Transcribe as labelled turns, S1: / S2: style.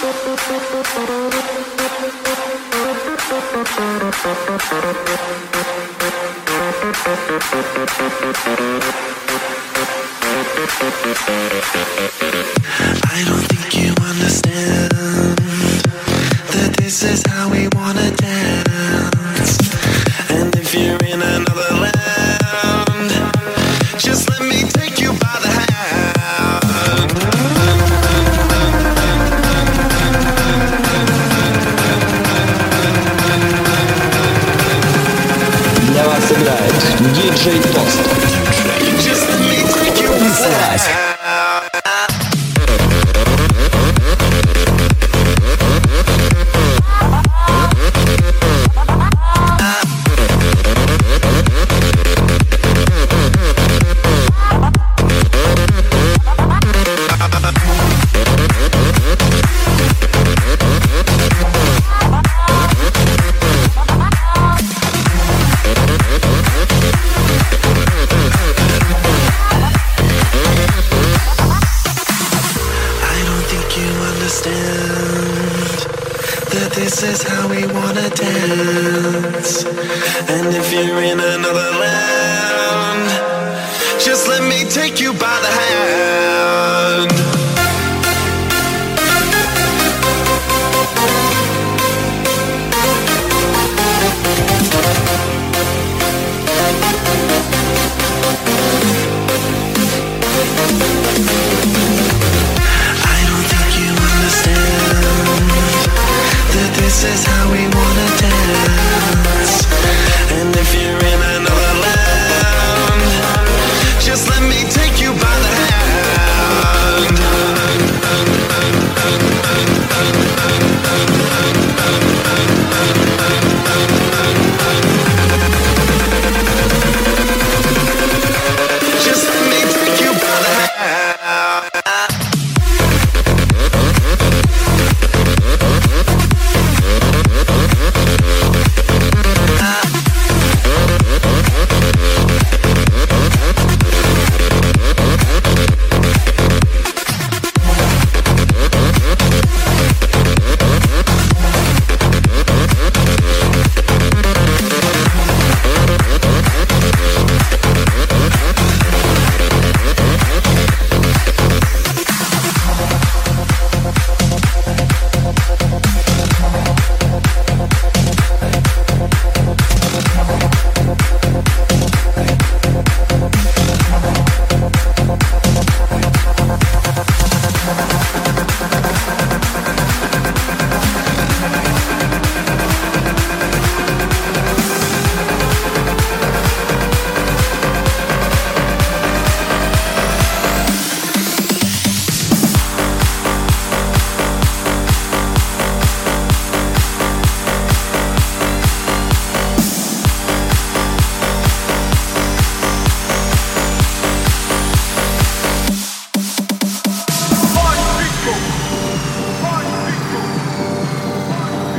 S1: I don't think you understand that this is how we wanna dance. And if you're in another land, just let me take you by the hand.
S2: Для вас играет диджей Тост.
S1: Just let me take you by the hand. This is how we wanna dance. And if you're in another land, just let me take you